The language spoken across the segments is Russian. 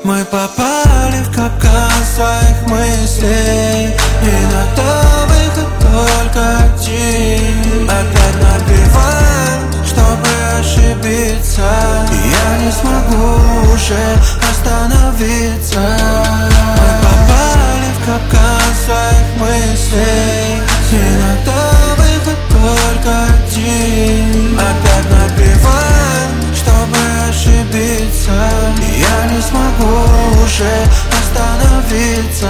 Мы попали в капкан своих мыслей. Иногда выход только один. Опять напиваем, чтобы ошибиться. Я не смогу уже остановиться. Мы попали в капкан своих мыслей. Иногда выход только один. Опять напиваем, чтобы ошибиться. Я не смогу уже остановиться.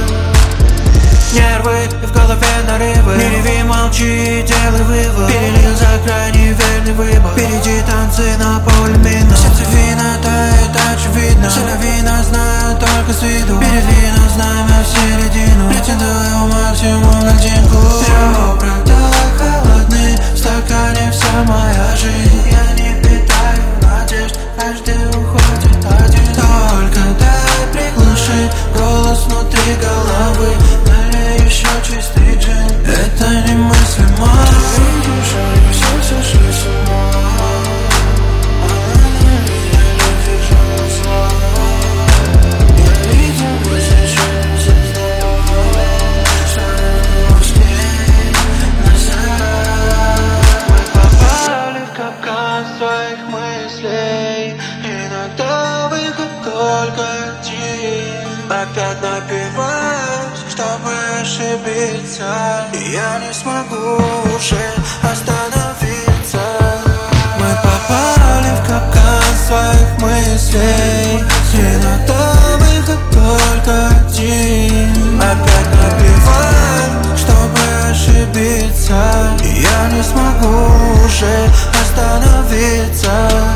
Нервы и в голове нарывы. Не реви, молчи, делай вывод. Перелил за крайне верный выбор. Впереди танцы на поле минно. Сердцевина тает, очевидно. Сердцевина знаю только с виду. Передвину знамя в середину. Претендую максимум на деньгу. Ребра так холодны, в стакане вся моя жизнь. Я не питаю надежд, каждый уходит один. Только дай приглушить голос внутри головы. Налей еще чистый джин. Это немыслимо. Ты видишь, все сошли с ума. Своих мыслей. Иногда выход только один. Опять напиваюсь, чтобы ошибиться. И я не смогу уже остановиться. Мы попали в капкан своих мыслей. Иногда выход только один. Опять напиваем, чтобы ошибиться. И я не смогу уже остановиться.